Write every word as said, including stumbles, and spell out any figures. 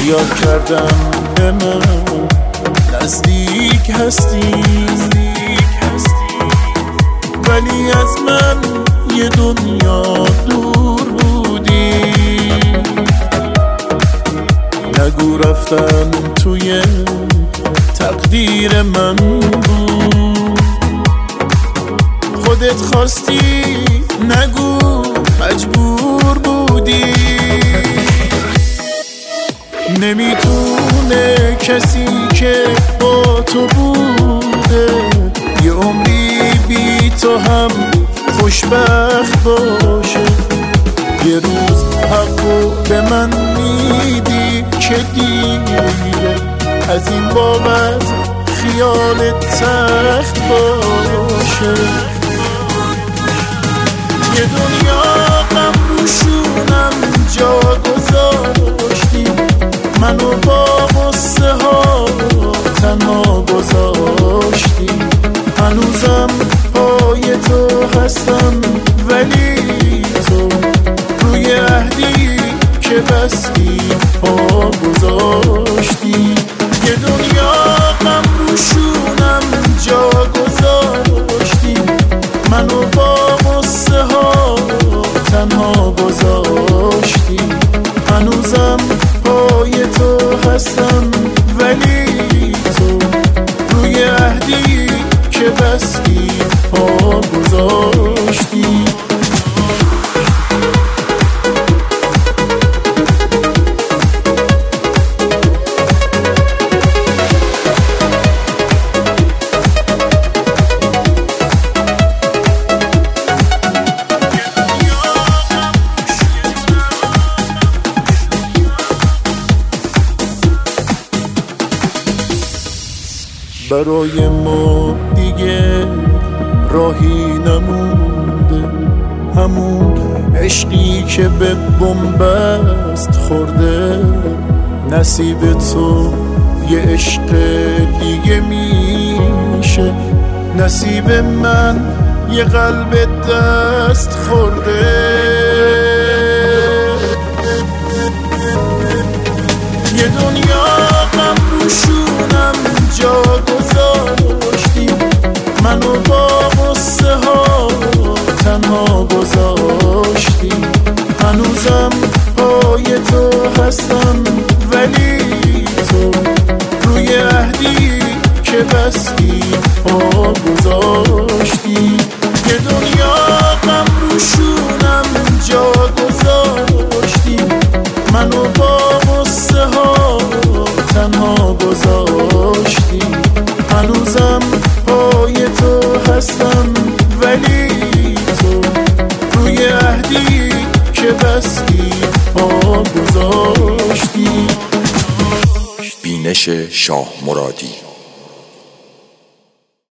خیال کردم به من نزدیک هستی، ولی از من یه دنیا دور بودی. نگو رفتن توی تقدیر من بود، خودت خواستی، نگو مجبور بودی. نمیتونه کسی که با تو بوده یه عمری بی تو هم خوشبخت باشه. یه روز حقو به من میدی که دیره، از این بابت خیالت سخت باشه. یه دنیا غم روشونم جا گذاشتی، منو با غصه ها تنها گذاشتی. هنوزم پای تو هستم، ولی تو روی عهدی که بستی پا گذاشتی. یه دنیا غم روشونم جا گذاشتی، منو با غصه ها تنها گذاشتی. هنوزم پای تو هستم، ولی تو روی عهدی که بستی پا گذاشتی. برای ما دیگه راهی نمونده، همون عشقی که به بنبست خورده. نصیب تو یه عشق دیگه میشه، نصیب من یه قلب دست خورده. یه دنیا غم روشونم جا گذاشتی، منو با غصه ها تنها گذاشتی. هنوزم پای تو هستم، ولی تو روی عهدی که بستی پا گذاشتی. یه دنیا غم روشونم جا گذاشتی، منو با غصه ها تنها گذاشتی. هنوزم پای تو هستم، ولی تو روی عهدی که بستی پا گذاشتی. بینش شاه مرادی.